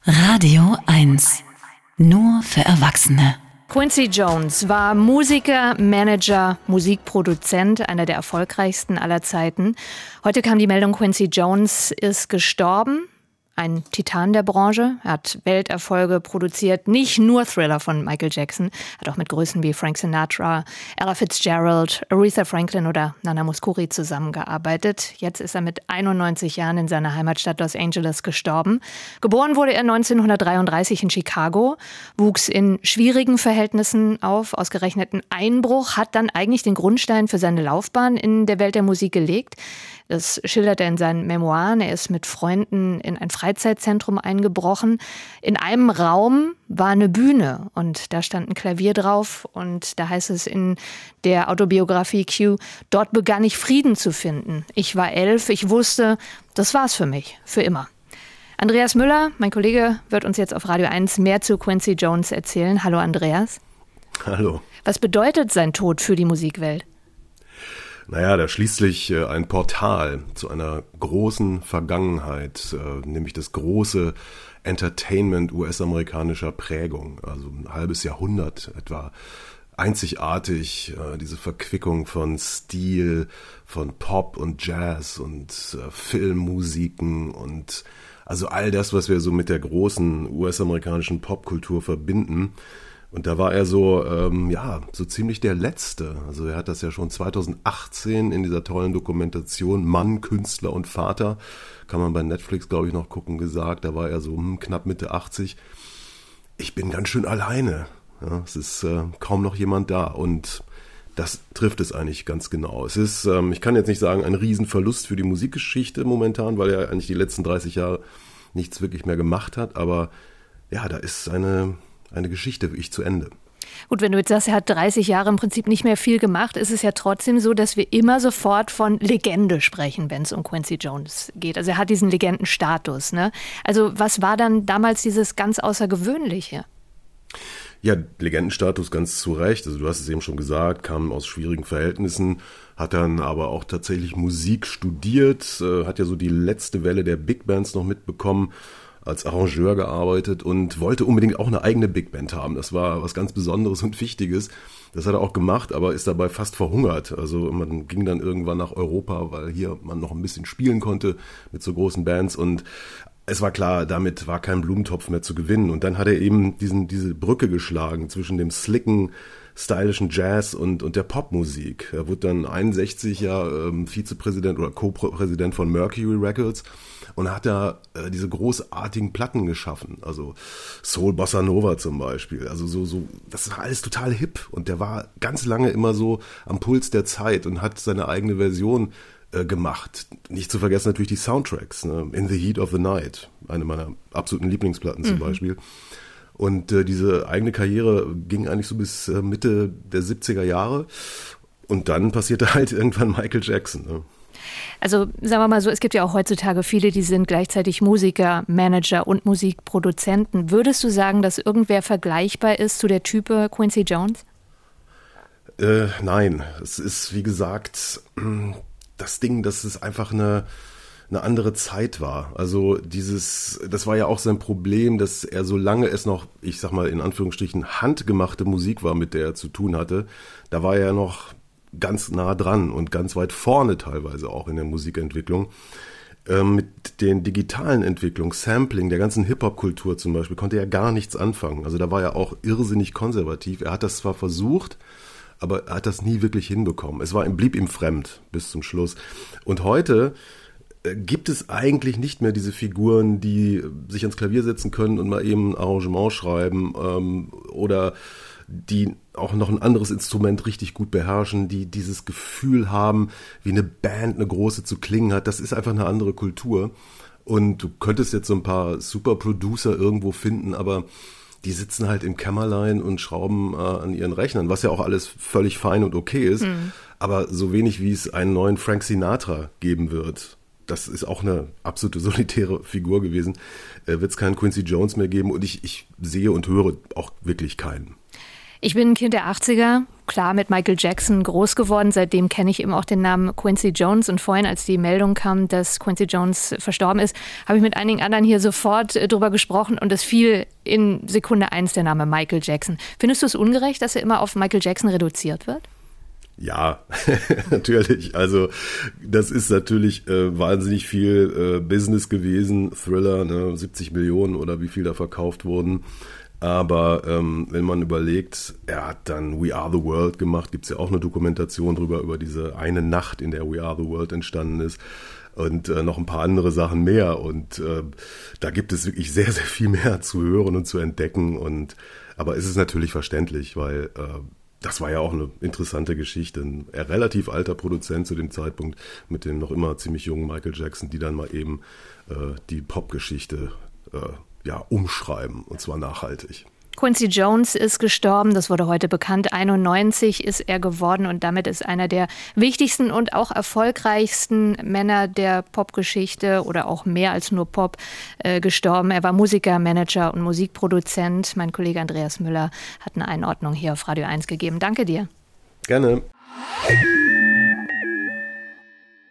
Radio 1. Nur für Erwachsene. Quincy Jones war Musiker, Manager, Musikproduzent, einer der erfolgreichsten aller Zeiten. Heute kam die Meldung, Quincy Jones ist gestorben. Ein Titan der Branche. Er hat Welterfolge produziert, nicht nur Thriller von Michael Jackson, hat auch mit Größen wie Frank Sinatra, Ella Fitzgerald, Aretha Franklin oder Nana Mouskouri zusammengearbeitet. Jetzt ist er mit 91 Jahren in seiner Heimatstadt Los Angeles gestorben. Geboren wurde er 1933 in Chicago, wuchs in schwierigen Verhältnissen auf. Ausgerechnet ein Einbruch hat dann eigentlich den Grundstein für seine Laufbahn in der Welt der Musik gelegt. Das schildert er in seinen Memoiren. Er ist mit Freunden in ein Freizeitzentrum eingebrochen. In einem Raum war eine Bühne und da stand ein Klavier drauf. Und da heißt es in der Autobiografie Q, dort begann ich Frieden zu finden. Ich war 11, ich wusste, das war's für mich, für immer. Andreas Müller, mein Kollege, wird uns jetzt auf Radio 1 mehr zu Quincy Jones erzählen. Hallo Andreas. Hallo. Was bedeutet sein Tod für die Musikwelt? Naja, da schließlich ein Portal zu einer großen Vergangenheit, nämlich das große Entertainment US-amerikanischer Prägung, also ein halbes Jahrhundert etwa. Einzigartig, diese Verquickung von Stil, von Pop und Jazz und Filmmusiken und also all das, was wir so mit der großen US-amerikanischen Popkultur verbinden. Und da war er so, so ziemlich der Letzte. Also er hat das ja schon 2018 in dieser tollen Dokumentation Mann, Künstler und Vater, kann man bei Netflix, glaube ich, noch gucken, gesagt. Da war er so knapp Mitte 80. Ich bin ganz schön alleine. Ja, es ist kaum noch jemand da. Und das trifft es eigentlich ganz genau. Es ist, ich kann jetzt nicht sagen, ein Riesenverlust für die Musikgeschichte momentan, weil er eigentlich die letzten 30 Jahre nichts wirklich mehr gemacht hat. Aber ja, da ist eine Geschichte wirklich zu Ende. Gut, wenn du jetzt sagst, er hat 30 Jahre im Prinzip nicht mehr viel gemacht, ist es ja trotzdem so, dass wir immer sofort von Legende sprechen, wenn es um Quincy Jones geht. Also er hat diesen Legendenstatus, ne? Also was war dann damals dieses ganz Außergewöhnliche? Ja, Legendenstatus ganz zu Recht. Also du hast es eben schon gesagt, kam aus schwierigen Verhältnissen, hat dann aber auch tatsächlich Musik studiert, hat ja so die letzte Welle der Big Bands noch mitbekommen, als Arrangeur gearbeitet und wollte unbedingt auch eine eigene Big Band haben. Das war was ganz Besonderes und Wichtiges. Das hat er auch gemacht, aber ist dabei fast verhungert. Also man ging dann irgendwann nach Europa, weil hier man noch ein bisschen spielen konnte mit so großen Bands und es war klar, damit war kein Blumentopf mehr zu gewinnen. Und dann hat er eben diese Brücke geschlagen zwischen dem slicken, stylischen Jazz und der Popmusik. Er wurde dann 61 Vizepräsident oder Co-Präsident von Mercury Records und hat da diese großartigen Platten geschaffen. Also Soul Bossa Nova zum Beispiel. Also so, das war alles total hip und der war ganz lange immer so am Puls der Zeit und hat seine eigene Version gemacht. Nicht zu vergessen natürlich die Soundtracks, ne? In the Heat of the Night, eine meiner absoluten Lieblingsplatten zum Beispiel. Und diese eigene Karriere ging eigentlich so bis Mitte der 70er Jahre. Und dann passierte halt irgendwann Michael Jackson. Ne? Also sagen wir mal so, es gibt ja auch heutzutage viele, die sind gleichzeitig Musiker, Manager und Musikproduzenten. Würdest du sagen, dass irgendwer vergleichbar ist zu der Type Quincy Jones? Nein, es ist wie gesagt das Ding, dass es einfach eine andere Zeit war. Also das war ja auch sein Problem, dass er, solange es noch, ich sag mal in Anführungsstrichen, handgemachte Musik war, mit der er zu tun hatte, da war er noch ganz nah dran und ganz weit vorne teilweise auch in der Musikentwicklung. Mit den digitalen Entwicklungen, Sampling, der ganzen Hip-Hop-Kultur zum Beispiel, konnte er gar nichts anfangen. Also da war er auch irrsinnig konservativ. Er hat das zwar versucht, aber er hat das nie wirklich hinbekommen. Blieb ihm fremd bis zum Schluss. Und heute gibt es eigentlich nicht mehr diese Figuren, die sich ans Klavier setzen können und mal eben ein Arrangement schreiben oder die auch noch ein anderes Instrument richtig gut beherrschen, die dieses Gefühl haben, wie eine Band, eine große zu klingen hat. Das ist einfach eine andere Kultur. Und du könntest jetzt so ein paar Super-Producer irgendwo finden, aber die sitzen halt im Kämmerlein und schrauben an ihren Rechnern, was ja auch alles völlig fein und okay ist. Aber so wenig wie es einen neuen Frank Sinatra geben wird, das ist auch eine absolute solitäre Figur gewesen, wird es keinen Quincy Jones mehr geben und ich sehe und höre auch wirklich keinen. Ich bin ein Kind der 80er, klar mit Michael Jackson groß geworden. Seitdem kenne ich eben auch den Namen Quincy Jones. Und vorhin, als die Meldung kam, dass Quincy Jones verstorben ist, habe ich mit einigen anderen hier sofort drüber gesprochen und es fiel in Sekunde 1 der Name Michael Jackson. Findest du es ungerecht, dass er immer auf Michael Jackson reduziert wird? Ja, natürlich. Also das ist natürlich wahnsinnig viel Business gewesen. Thriller, ne, 70 Millionen oder wie viel da verkauft wurden. Aber wenn man überlegt, er hat dann We Are the World gemacht, gibt es ja auch eine Dokumentation drüber, über diese eine Nacht, in der We Are the World entstanden ist. Und noch ein paar andere Sachen mehr. Und da gibt es wirklich sehr, sehr viel mehr zu hören und zu entdecken. Aber es ist natürlich verständlich, weil das war ja auch eine interessante Geschichte. Ein relativ alter Produzent zu dem Zeitpunkt mit dem noch immer ziemlich jungen Michael Jackson, die dann mal eben die Popgeschichte umschreiben, und zwar nachhaltig. Quincy Jones ist gestorben, das wurde heute bekannt. 91 ist er geworden und damit ist einer der wichtigsten und auch erfolgreichsten Männer der Popgeschichte oder auch mehr als nur Pop gestorben. Er war Musiker, Manager und Musikproduzent. Mein Kollege Andreas Müller hat eine Einordnung hier auf Radio 1 gegeben. Danke dir. Gerne.